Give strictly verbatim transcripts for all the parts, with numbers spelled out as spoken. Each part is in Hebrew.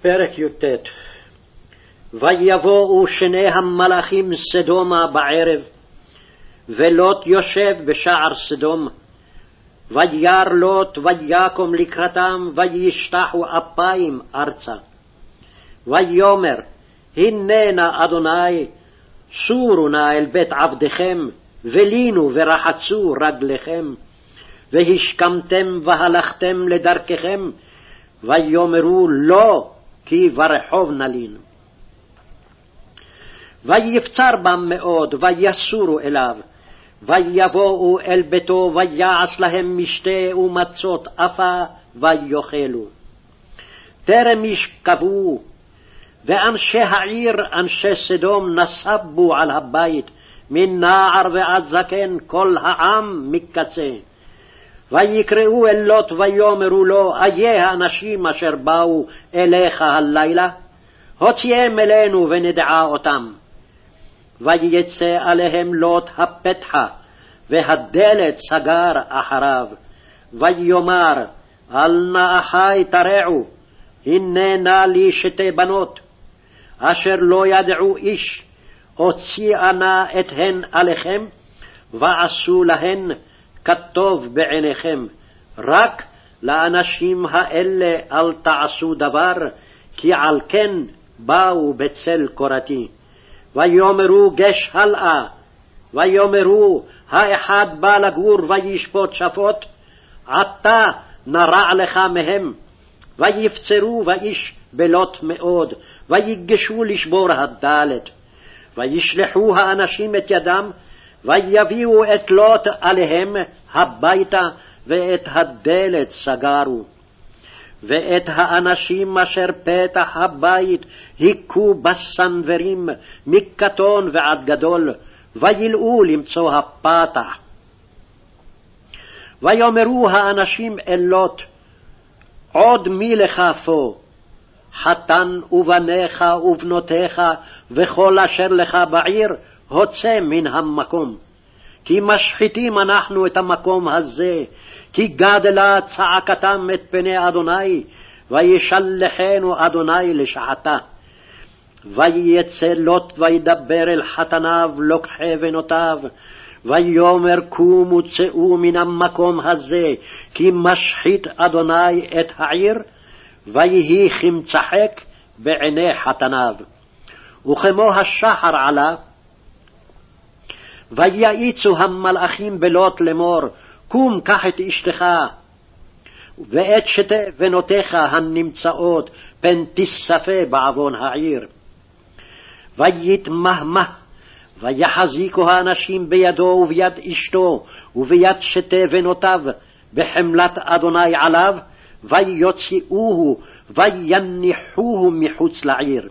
פרק י"ט. ויבואו שני המלאכים סדומה בערב, ולוט יושב בשער סדום. וירא לוט ויקום לקראתם, וישתחו אפיים ארצה. ויאמר, הננה אדוני, סורו נא אל בית עבדכם, ולינו ורחצו רגליכם, והשכמתם והלכתם לדרככם. ויאמרו לא, כי ברחוב נלין. ויפצר בם מאוד, ויסורו אליו. ויבואו אל ביתו, ויעש להם משתה ומצות אפה, ויאכלו. טרם ישכבו, ואנשי העיר, אנשי סדום, נסבו על הבית, מנער ועד זקן, כל העם מקצה. ויקראו אל לוט ויאמרו לו, איה האנשים אשר באו אליך הלילה? הוציאם אלינו ונדע אותם. ויצא עליהם לוט הפתחה, והדלת סגר אחריו. ויאמר, אל נא אחי תרעו, הננה לי שתי בנות, אשר לא ידעו איש, הוציאה נא אתהן עליכם, ועשו להן כטוב בעיניכם. רק לאנשים האלה אל תעשו דבר, כי על כן באו בצל קורתי. ויאמרו גש הלאה, ויאמרו האחד בא לגור וישפוט שפוט, עתה נרע לך מהם. ויפצרו ואיש בלוט מאוד, ויגשו לשבור הדלת. וישלחו האנשים את ידם, ויביאו את לוט עליהם הביתה, ואת הדלת סגרו. ואת האנשים אשר פתח הבית היכו בסנוורים, מקטון ועד גדול, וילאו למצוא הפתח. ויאמרו האנשים אל לוט, עוד מי לך פה? חתן ובניך ובנותיך וכל אשר לך בעיר, הוצא מן המקום. כי משחיתים אנחנו את המקום הזה, כי גדלה צעקתם את פני אדוני, וישלחנו אדוני לשחתה. ויצא לוט וידבר אל חתניו לוקחי בנותיו, ויאמר קומו צאו מן המקום הזה, כי משחית אדוני את העיר. ויהי כמצחק בעיני חתניו. וכמו השחר עלה, ויעיצו המלאכים בלוט לאמור, קום קח את אשתך ואת שתי בנותיך הנמצאות, פן תספה בעוון העיר. ויתמהמה, ויחזיקו האנשים בידו וביד אשתו וביד שתי בנותיו בחמלת אדוני עליו, ויוציאוהו ויניחוהו מחוץ לעיר.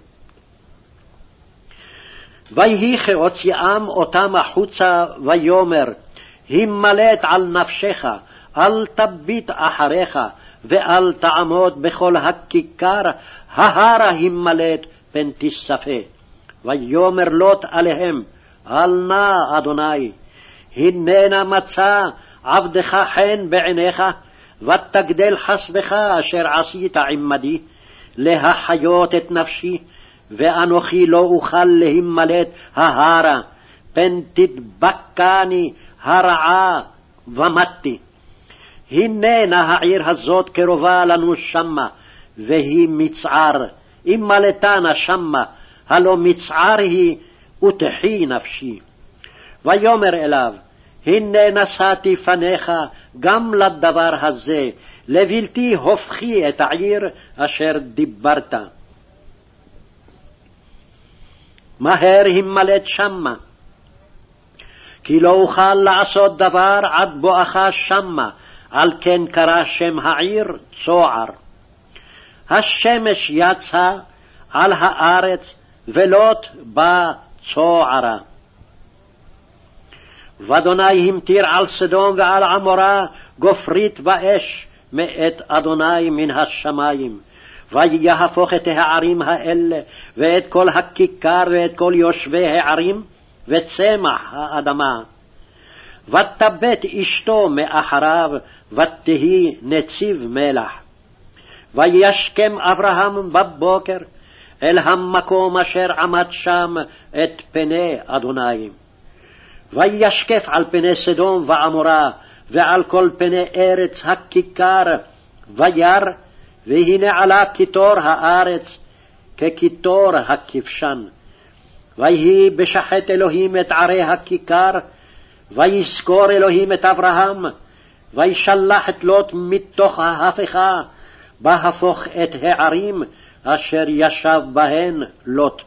ויהי כהוציאם אותם החוצה, ויאמר, הימלט על נפשך, אל תביט אחריך, ואל תעמוד בכל הכיכר, ההרה הימלט פן תספה. ויאמר לוט עליהם, אל נא אדוני, הננה מצא עבדך חן בעיניך, ותגדל חסדך אשר עשית עמדי, להחיות את נפשי, ואנוכי לא אוכל להימלט ההרה, פן תדבקני הרעה ומתי. הננה העיר הזאת קרובה לנו שמה, והיא מצער, אם מלטנה שמה, הלא מצער היא, ותחי נפשי. ויאמר אליו, הנה נשאתי פניך גם לדבר הזה, לבלתי הופכי את העיר אשר דיברת. מהר הימלט שמה, כי לא אוכל לעשות דבר עד בואך שמה, על כן קרא שם העיר צוער. השמש יצא על הארץ, ולוט בא צוערה. ואדוני המטיר על סדום ועל עמורה גופרית ואש מאת אדוני מן השמיים. ויהפוך את הערים האלה, ואת כל הכיכר, ואת כל יושבי הערים, וצמח האדמה. ותבט אשתו מאחריו, ותהי נציב מלח. וישכם אברהם בבוקר אל המקום אשר עמד שם את פני אדוני. וישקף על פני סדום ועמורה, ועל כל פני ארץ הכיכר, ויר, והנה עלה קיטור הארץ, כקיטור הכבשן. ויהי בשחט אלוהים את ערי הכיכר, ויזכור אלוהים את אברהם, וישלח את לוט מתוך ההפכה, בהפוך את הערים אשר ישב בהן לוט.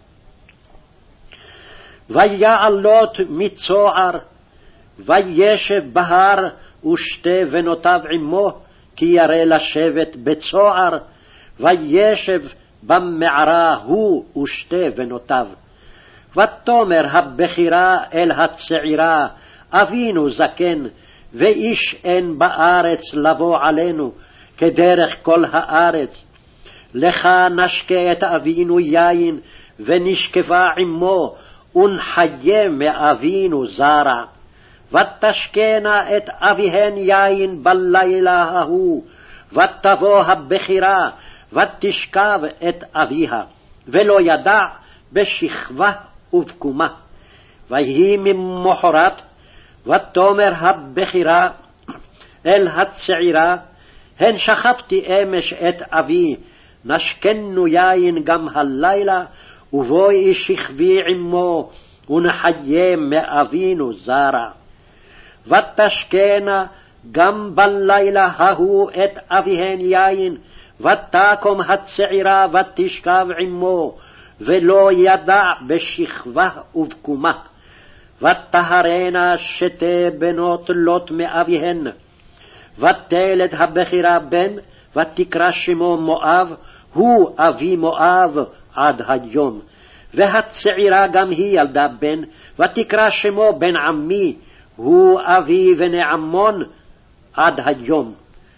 ויעל לוט מצוער, וישב בהר, ושתי בנותיו עמו, כי ירא לשבת בצוער, וישב במערה הוא ושתי בנותיו. ותאמר הבכירה אל הצעירה, אבינו זקן, ואיש אין בארץ לבוא עלינו, כדרך כל הארץ. לך נשקה את אבינו יין, ונשקבה עמו, ונחיה מאבינו זרע. ותשקנה את אביהן יין בלילה ההוא, ותבוא הבכירה, ותשכב את אביה, ולא ידע בשכבה ובקומה. ויהי ממחרת, ותאמר הבכירה אל הצעירה, הן שכבתי אמש את אבי, נשקנו יין גם הלילה, ובואי שכבי עמו, ונחיה מאבינו זרע. ותשקנה גם בלילה ההוא את אביהן יין, ותקום הצעירה ותשכב עמו, ולא ידע בשכבה ובקומה. ותהרנה שתי בנות לוט מאביהן. ותלד הבכירה בן, ותקרא שמו מואב, הוא אבי מואב עד היום. והצעירה גם היא ילדה בן, ותקרא שמו בן עמי, הוא אבי בני עמון עד היום.